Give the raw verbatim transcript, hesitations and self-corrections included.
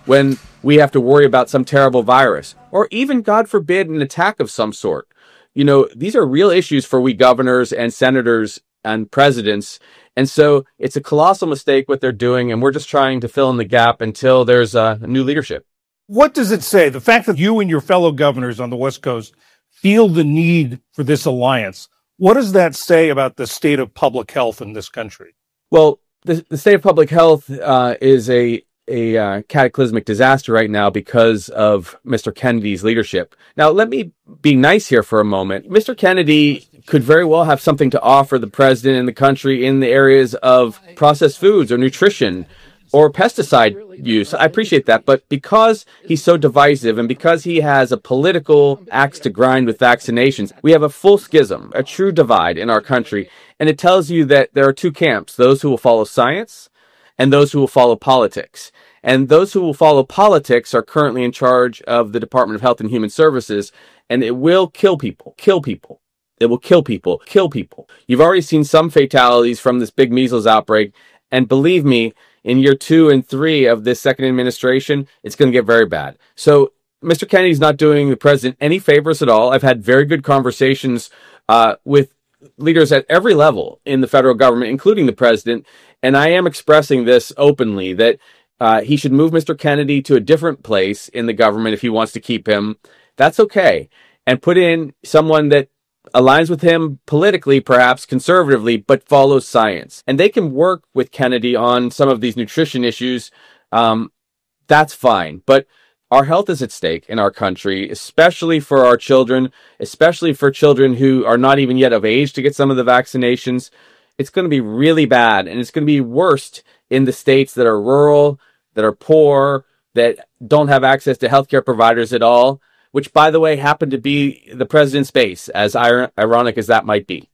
when we have to worry about some terrible virus, or even, God forbid, an attack of some sort. You know, these are real issues for we governors and senators and presidents. And so it's a colossal mistake what they're doing, and we're just trying to fill in the gap until there's uh, new leadership. What does it say? The fact that you and your fellow governors on the West Coast feel the need for this alliance, what does that say about the state of public health in this country? Well, the, the state of public health uh, is a a uh, cataclysmic disaster right now because of Mister Kennedy's leadership. Now, let me be nice here for a moment. Mister Kennedy could very well have something to offer the president and the country in the areas of processed foods or nutrition or pesticide use. I appreciate that. But because he's so divisive and because he has a political axe to grind with vaccinations, we have a full schism, a true divide in our country. And it tells you that there are two camps, those who will follow science and those who will follow politics. And those who will follow politics are currently in charge of the Department of Health and Human Services, and it will kill people, kill people. It will kill people, kill people. You've already seen some fatalities from this big measles outbreak, and believe me, in year two and three of this second administration, it's going to get very bad. So Mister Kennedy's not doing the president any favors at all. I've had very good conversations uh, with leaders at every level in the federal government, including the president, and I am expressing this openly, that uh, he should move Mister Kennedy to a different place in the government if he wants to keep him. That's okay. And put in someone that aligns with him politically, perhaps conservatively, but follows science. And they can work with Kennedy on some of these nutrition issues. Um, that's fine. But our health is at stake in our country, especially for our children, especially for children who are not even yet of age to get some of the vaccinations. It's going to be really bad, and it's going to be worst in the states that are rural, that are poor, that don't have access to healthcare providers at all, which, by the way, happen to be the president's base, as ir- ironic as that might be.